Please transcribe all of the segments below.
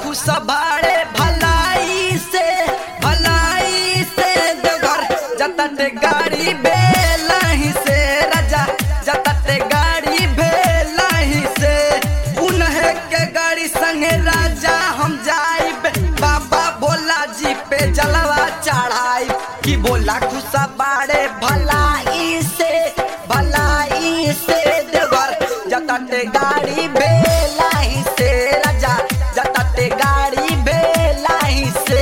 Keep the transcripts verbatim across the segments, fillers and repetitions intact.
खुश बाड़े भलाई से भलाई से देवघर जतत गाड़ी बेलही से राजा जतत गाड़ी बेलही से उन्हें के गाड़ी संगे राजा हम जाइब बाबा भोला जी पे जलवा चढ़ाई कि बोला खुश बाड़े भलाई से भलाई से देवघर जतत गाड़ी बेलही से राजा जतत गाड़ी बेलही से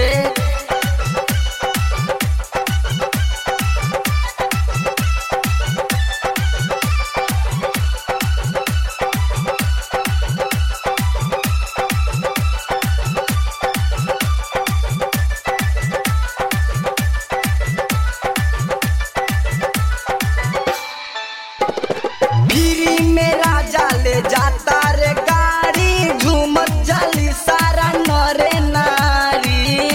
भिरी में राजा ले जाता रे गाड़ी झूमत जली सारा नरे नारी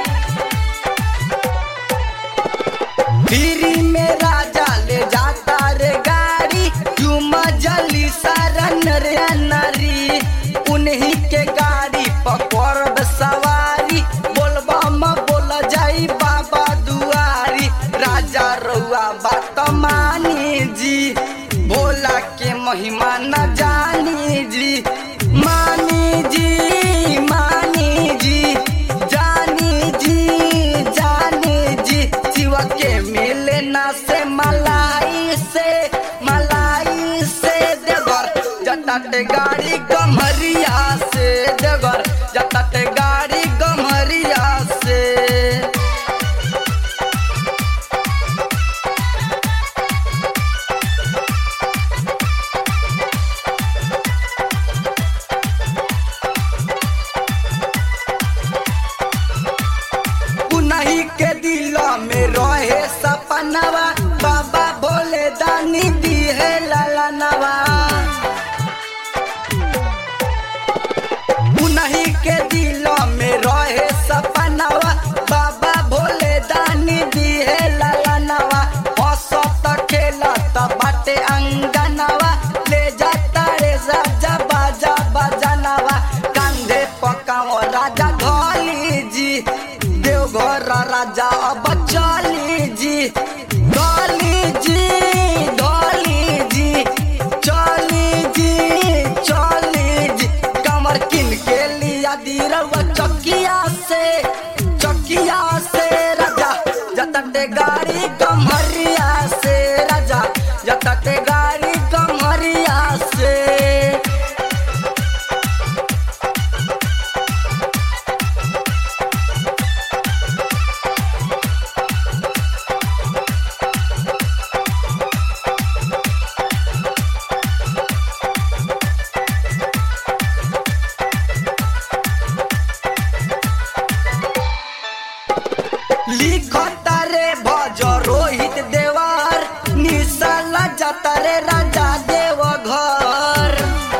भिरी में राजा ले जाता रे गाड़ी झूमत जली सारा नरे नारी उन्हीं के गाड़ी पकड़ सवारी बोलबा म बोल जाई बाबा दुआरी राजा रउआ बात मानी जी भोला के महिमा न जानी जी मानी जी मानी जी जानी जी जानी जी शिव के मिले ना से मलाई से मलाई से देवर जतत गाड़ी गमरिया से देवर जतत गाड़ी गमरिया से नहीं के दिल में रहे सपनवा बाबा भोले दानी दी है ललनवा नहीं के दिल में रहे सपनवा बाबा भोले दानी दी है ललनवा हंसत खेलत बाटे अंगनवा ले जाता रे राजा बाजा बजनवा कंधे पकाओ राजा धोली जी देवघर राजा अब चली जी धोली जी धोली जी चली जी चली जी कमर किन के लिया दीरवा चकिया से चकिया से राजा जतत गाड़ी कमरिया से राजा जतत गाड़ी कमरिया से लिखता रे भज रोहित देवर निशाला जाता रे राजा देवघर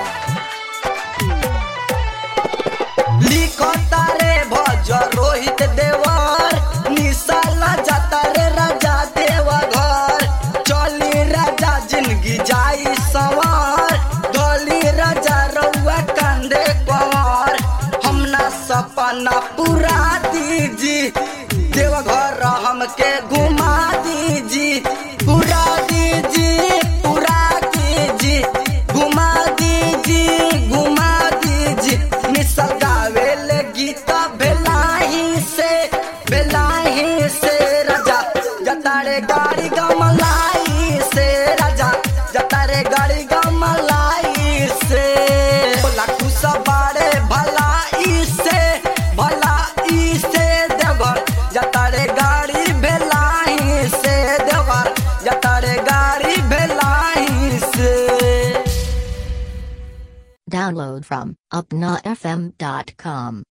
लिखता रे भज रोहित देवर निशाला जाता रे राजा देवघर चली राजा जिंदगी जाई सवार धोली राजा रउआ कंधे कंवर हमना सपना पूरा दीजी देवघर हमके घुमा दीजी पूरा दीजी पूरा दीजी घुमा दीजी घुमा दीजी मिसल गावे ले गीता बेलाही से बेलाही से राजा जतारे गाड़ी गमलाई से राजा जतारे गाड़ी गमलाई से बोला खुश बाड़े भलाई से भलाई से देवघर जतारे गाड़ी बेलाही से देवर जतारे गाड़ी बेलाही से Download from upna f m dot com.